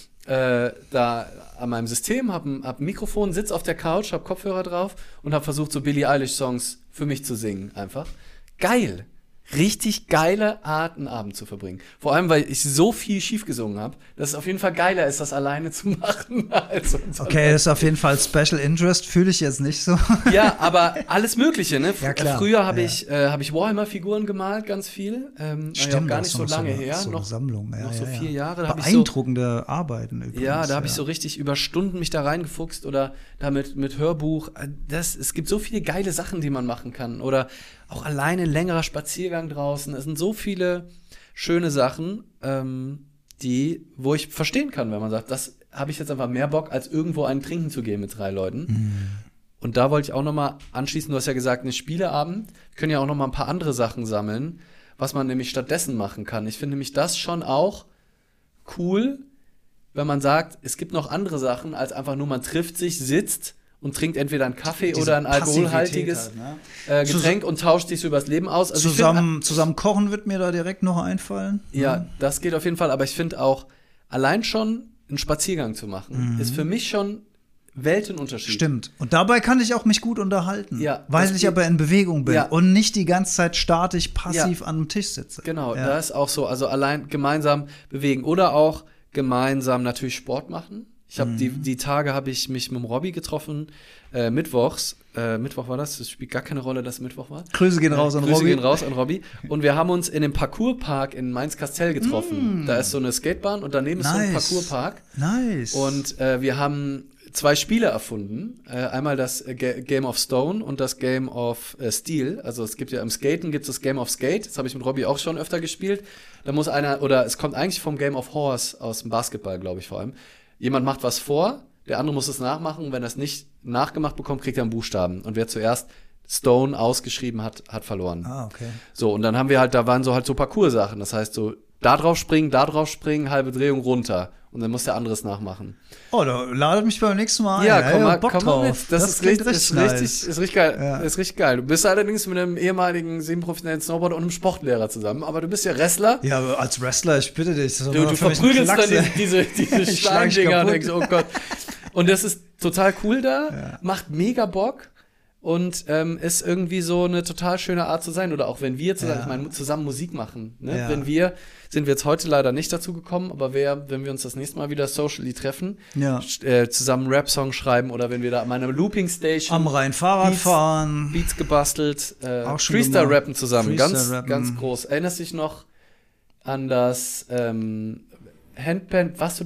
da an meinem System, hab ein Mikrofon, sitz auf der Couch, hab Kopfhörer drauf und habe versucht, so Billie Eilish-Songs für mich zu singen einfach. Geil! Richtig geile Art, einen Abend zu verbringen. Vor allem, weil ich so viel schief gesungen habe, dass es auf jeden Fall geiler ist, das alleine zu machen. Okay, das ist auf jeden Fall Special Interest, fühle ich jetzt nicht so. Ja, aber alles Mögliche, ne? Ja, klar. Früher habe ich Warhammer-Figuren gemalt, ganz viel. Stimmt, gar nicht so lange her. So eine Sammlung. Noch so 4 Jahre. Beeindruckende Arbeiten übrigens. Ja, da habe ich so richtig über Stunden mich da reingefuchst, oder damit mit Hörbuch. Es gibt so viele geile Sachen, die man machen kann. Oder auch alleine ein längerer Spaziergang draußen. Es sind so viele schöne Sachen, wo ich verstehen kann, wenn man sagt, das habe ich jetzt einfach mehr Bock, als irgendwo einen trinken zu gehen mit 3 Leuten. Und da wollte ich auch nochmal anschließen, du hast ja gesagt, ein Spieleabend, können ja auch nochmal ein paar andere Sachen sammeln, was man nämlich stattdessen machen kann. Ich finde nämlich das schon auch cool, wenn man sagt, es gibt noch andere Sachen, als einfach nur man trifft sich, sitzt und trinkt entweder einen Kaffee oder ein alkoholhaltiges halt, ne? Getränk und tauscht sich so übers Leben aus. Also zusammen kochen wird mir da direkt noch einfallen. Ja, das geht auf jeden Fall. Aber ich finde auch, allein schon einen Spaziergang zu machen, ist für mich schon Weltenunterschied. Stimmt. Und dabei kann ich auch mich gut unterhalten, ja, weil ich aber in Bewegung bin, ja, und nicht die ganze Zeit statisch passiv an einem Tisch sitze. Genau, da ist auch so, also allein gemeinsam bewegen oder auch gemeinsam natürlich Sport machen. Ich habe die Tage habe ich mich mit dem Robby getroffen, mittwochs. Mittwoch war das spielt gar keine Rolle, dass Mittwoch war. Grüße gehen raus an Robby. Grüße gehen raus an Robby. Und wir haben uns in dem Parcourspark in Mainz-Kastell getroffen. Da ist so eine Skatebahn und daneben ist so ein Parcourspark. Nice. Und wir haben 2 Spiele erfunden. Einmal das Game of Stone und das Game of Steel. Also es gibt ja im Skaten gibt es das Game of Skate. Das habe ich mit Robby auch schon öfter gespielt. Da muss es kommt eigentlich vom Game of Horse aus dem Basketball, glaube ich vor allem. Jemand macht was vor, der andere muss es nachmachen. Wenn er es nicht nachgemacht bekommt, kriegt er einen Buchstaben. Und wer zuerst Stone ausgeschrieben hat, hat verloren. Ah, okay. So, und dann haben wir halt, da waren so Parcours-Sachen. Das heißt so, da drauf springen, halbe Drehung runter. Und dann muss der andere es nachmachen. Oh, da ladet mich beim nächsten Mal ein. Ja, komm mal mit. Das ist richtig geil. Ja. Ist richtig geil. Du bist allerdings mit einem ehemaligen semi-professionellen Snowboarder und einem Sportlehrer zusammen. Aber du bist ja Wrestler. Ja, aber als Wrestler, ich bitte dich. Du verprügelst dann diese Steindinger und denkst, oh Gott. Und das ist total cool da. Ja. Macht mega Bock. Und ist irgendwie so eine total schöne Art zu sein. Oder auch wenn wir zusammen Musik machen. Ne? Ja. Sind wir jetzt heute leider nicht dazu gekommen, aber wenn wir uns das nächste Mal wieder socially treffen, zusammen Rap-Song schreiben oder wenn wir da an meiner Looping-Station am Rhein Fahrrad fahren, Beats gebastelt, Freestyle-Rappen zusammen, ganz groß. Erinnerst du dich noch an das Handpan? Warst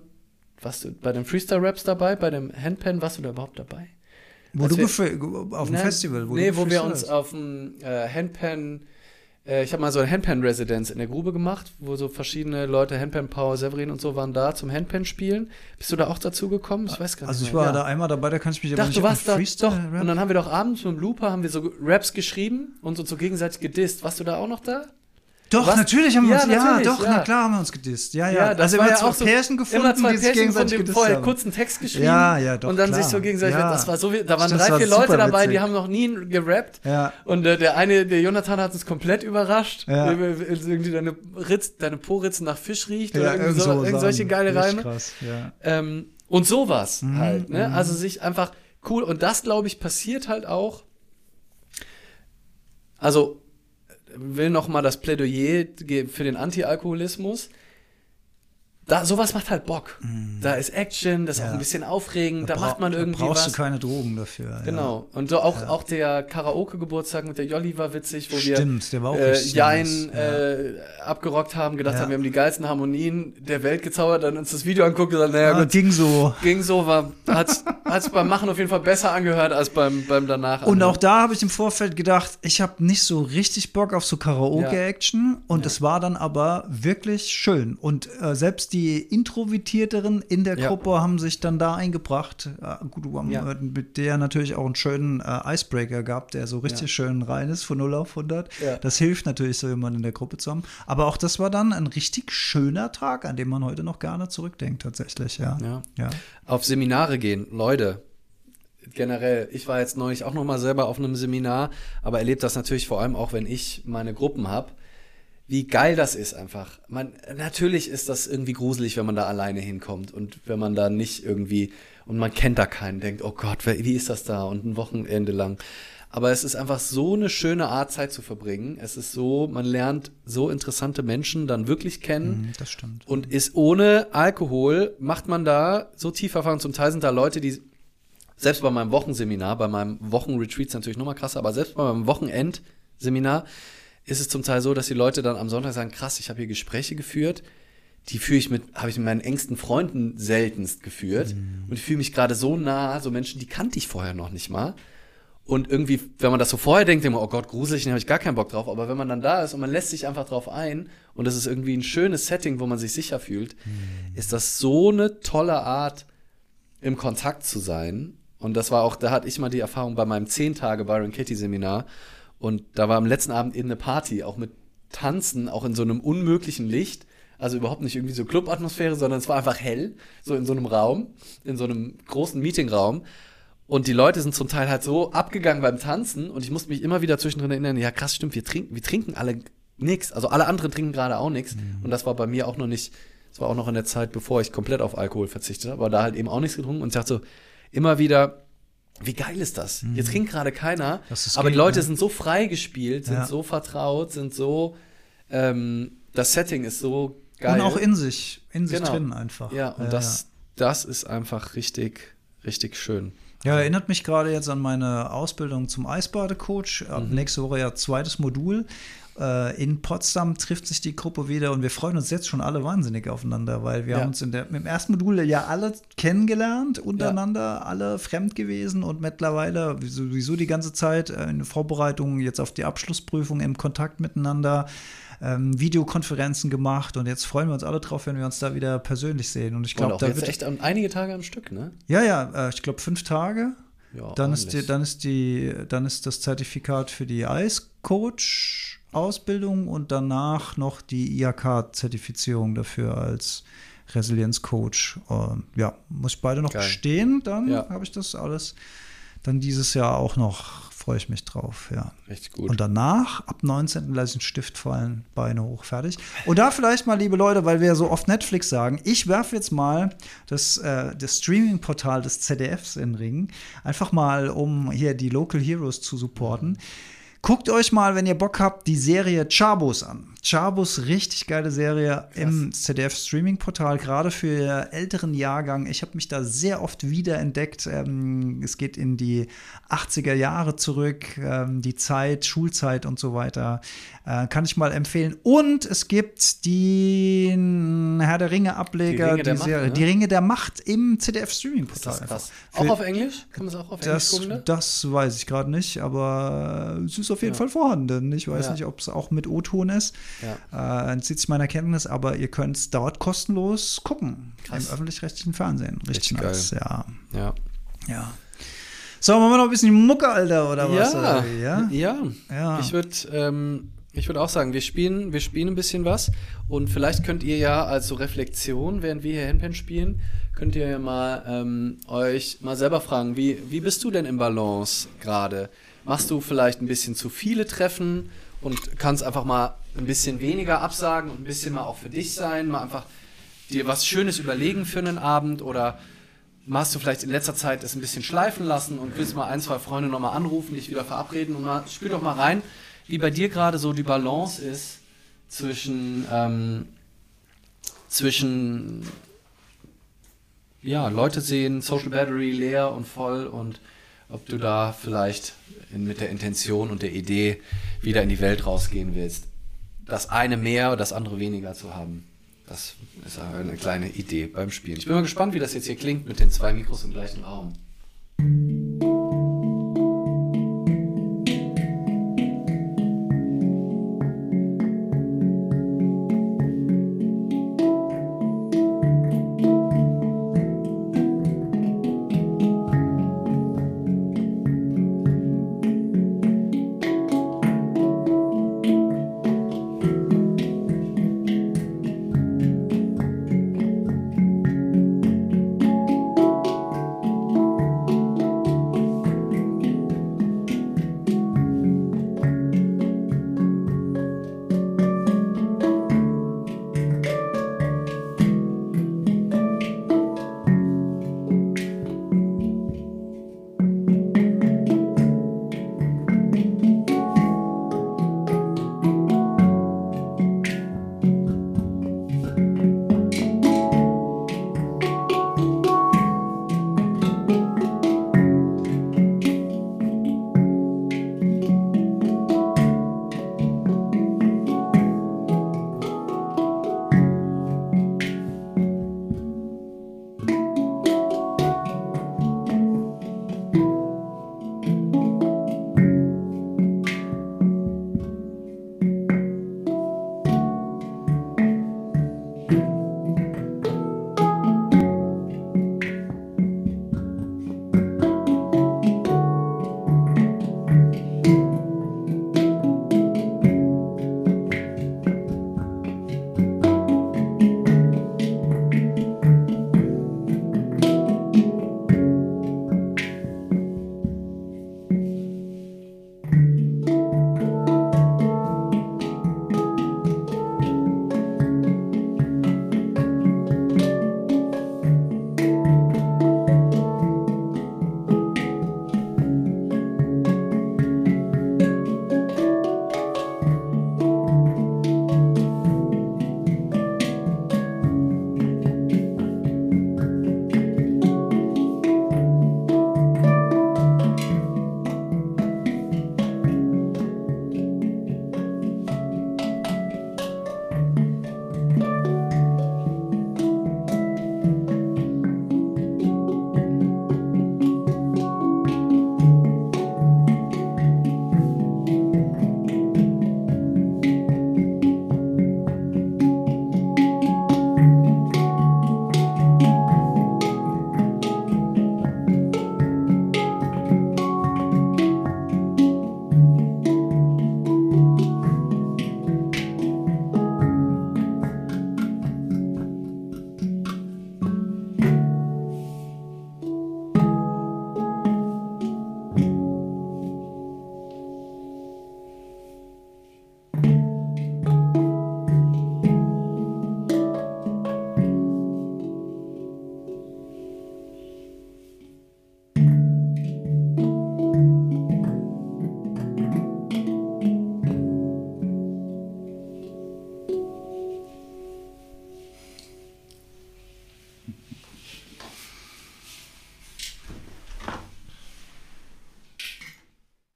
du bei den Freestyle-Raps dabei? Bei dem Handpan warst du da überhaupt dabei? Auf dem Festival? Wo wir uns auf dem Handpan, ich habe mal so eine Handpan-Residenz in der Grube gemacht, wo so verschiedene Leute, Handpan Power, Severin und so, waren da zum Handpan spielen. Bist du da auch dazu gekommen? Ich weiß gar nicht. Also ich war da einmal dabei, da kann ich mich aber nicht du warst da, doch. Und dann haben wir doch abends mit dem Looper, haben wir so Raps geschrieben und so gegenseitig gedisst. Warst du da auch noch da? Doch, natürlich haben wir uns, na klar haben wir uns gedisst. Ja. Das also war immer ja zwei auch so, Pärchen gefunden, die sich gegenseitig gedisst vorher haben. kurz einen Text geschrieben doch, und dann klar. sich so gegenseitig, das war so, da waren Das 3-4 war Leute dabei, witzig. die haben noch nie gerappt. Ja. Und der Jonathan hat uns komplett überrascht. Ja. Irgendwie deine Po-Ritzen nach Fisch riecht Ja, oder irgend solche geile Reime. Krass, ja. Und sowas halt, ne? Also sich einfach cool. Und das, glaube ich, passiert halt auch. Also, will noch mal das Plädoyer für den Anti-Alkoholismus. Sowas macht halt Bock. Da ist Action, das ist auch ein bisschen aufregend, da macht man irgendwie brauchst was. Du keine Drogen dafür. Genau. Und so auch der Karaoke-Geburtstag mit der Jolli war witzig, wo der war auch Jein abgerockt haben, gedacht haben, wir haben die geilsten Harmonien der Welt gezaubert, dann uns das Video anguckt und gesagt, naja gut. Ging so, hat's beim Machen auf jeden Fall besser angehört als beim danach. Und auch da habe ich im Vorfeld gedacht, ich habe nicht so richtig Bock auf so Karaoke-Action und es war dann aber wirklich schön. Und selbst die Introvertierteren in der Gruppe haben sich dann da eingebracht. Gut, wir haben mit der natürlich auch einen schönen Icebreaker gehabt, der so richtig schön rein ist, von 0 auf 100. Ja. Das hilft natürlich so, jemanden in der Gruppe zu haben. Aber auch das war dann ein richtig schöner Tag, an dem man heute noch gerne zurückdenkt, tatsächlich. Ja. Auf Seminare gehen, Leute. Generell, ich war jetzt neulich auch noch mal selber auf einem Seminar, aber erlebe das natürlich vor allem auch, wenn ich meine Gruppen habe. Wie geil das ist einfach. Natürlich ist das irgendwie gruselig, wenn man da alleine hinkommt und wenn man da nicht irgendwie, und man kennt da keinen, denkt, oh Gott, wie ist das da und ein Wochenende lang. Aber es ist einfach so eine schöne Art, Zeit zu verbringen. Es ist so, man lernt so interessante Menschen dann wirklich kennen. Das stimmt. Und ist ohne Alkohol, macht man da so tiefe Erfahrungen. Zum Teil sind da Leute, die, selbst bei meinem Wochenseminar, bei meinem Wochenretreat ist natürlich nochmal krasser, aber selbst bei meinem Wochenendseminar ist es zum Teil so, dass die Leute dann am Sonntag sagen, krass, ich habe hier Gespräche geführt, habe ich mit meinen engsten Freunden seltenst geführt. Und ich fühle mich gerade so nah, so Menschen, die kannte ich vorher noch nicht mal. Und irgendwie, wenn man das so vorher denkt, denkt man, oh Gott, gruselig, da habe ich gar keinen Bock drauf. Aber wenn man dann da ist und man lässt sich einfach drauf ein und es ist irgendwie ein schönes Setting, wo man sich sicher fühlt, ist das so eine tolle Art, im Kontakt zu sein. Und das war auch, da hatte ich mal die Erfahrung bei meinem 10-Tage-Byron-Katie-Seminar. Und da war am letzten Abend eben eine Party, auch mit Tanzen, auch in so einem unmöglichen Licht. Also überhaupt nicht irgendwie so Club-Atmosphäre, sondern es war einfach hell, so in so einem Raum, in so einem großen Meetingraum. Und die Leute sind zum Teil halt so abgegangen beim Tanzen und ich musste mich immer wieder zwischendrin erinnern, ja krass, stimmt, wir trinken alle nichts. Also alle anderen trinken gerade auch nichts. Und das war bei mir auch noch nicht, das war auch noch in der Zeit, bevor ich komplett auf Alkohol verzichtet habe, aber da halt eben auch nichts getrunken und ich dachte so, immer wieder, wie geil ist das? Hier trinkt gerade keiner, aber die Leute sind so frei gespielt, sind so vertraut, sind so, das Setting ist so geil. Und auch in sich drin einfach. Ja, und das ist einfach richtig, richtig schön. Ja, erinnert mich gerade jetzt an meine Ausbildung zum Eisbadecoach. Nächste Woche ja 2. Modul. In Potsdam trifft sich die Gruppe wieder und wir freuen uns jetzt schon alle wahnsinnig aufeinander, weil wir haben uns im ersten Modul ja alle kennengelernt, untereinander, alle fremd gewesen und mittlerweile sowieso die ganze Zeit in Vorbereitung jetzt auf die Abschlussprüfung im Kontakt miteinander, Videokonferenzen gemacht und jetzt freuen wir uns alle drauf, wenn wir uns da wieder persönlich sehen. Und ich glaube, da jetzt wird echt einige Tage am Stück, ne? Ja, ich glaube 5 Tage. Ja, dann ist das Zertifikat für die Eiscoach-Ausbildung und danach noch die IHK-Zertifizierung dafür als Resilienzcoach. Muss ich beide noch bestehen, dann habe ich das alles. Dann dieses Jahr auch noch, freue ich mich drauf, ja. Richtig gut. Und danach, ab 19. lasse ich einen Stift fallen, Beine hoch, fertig. Und da vielleicht mal, liebe Leute, weil wir ja so oft Netflix sagen, ich werfe jetzt mal das Streaming-Portal des ZDFs in den Ring, einfach mal, um hier die Local Heroes zu supporten. Guckt euch mal, wenn ihr Bock habt, die Serie Chabos an. Chabos, richtig geile Serie im ZDF-Streaming-Portal, gerade für älteren Jahrgang. Ich habe mich da sehr oft wiederentdeckt. Es geht in die 80er Jahre zurück, die Zeit, Schulzeit und so weiter. Kann ich mal empfehlen. Und es gibt den Herr der Ringe-Ableger, die Ringe der Macht im ZDF-Streaming-Portal. Das ist krass. Auch auf Englisch? Kann man es auch auf Englisch gucken? Ne? Das weiß ich gerade nicht, aber es ist auf jeden Fall vorhanden. Ich weiß nicht, ob es auch mit O-Ton ist. Entzieht sich meiner Kenntnis, aber ihr könnt es dort kostenlos gucken. Krass. Im öffentlich-rechtlichen Fernsehen. Richtig nice. Geil. Ja. So, machen wir noch ein bisschen Mucke, Alter, oder was? Ja. Ich würde auch sagen, wir spielen ein bisschen was und vielleicht könnt ihr ja als so Reflexion, während wir hier Handpan spielen, könnt ihr ja mal euch mal selber fragen, wie bist du denn im Balance gerade? Machst du vielleicht ein bisschen zu viele Treffen und kannst einfach mal ein bisschen weniger absagen und ein bisschen mal auch für dich sein, mal einfach dir was Schönes überlegen für einen Abend oder machst du vielleicht in letzter Zeit es ein bisschen schleifen lassen und willst mal 1, 2 Freunde nochmal anrufen, dich wieder verabreden und mal, spiel doch mal rein, wie bei dir gerade so die Balance ist zwischen Leute sehen, Social Battery leer und voll und ob du da vielleicht mit der Intention und der Idee wieder in die Welt rausgehen willst. Das eine mehr oder das andere weniger zu haben. Das ist eine kleine Idee beim Spielen. Ich bin mal gespannt, wie das jetzt hier klingt mit den 2 Mikros im gleichen Raum.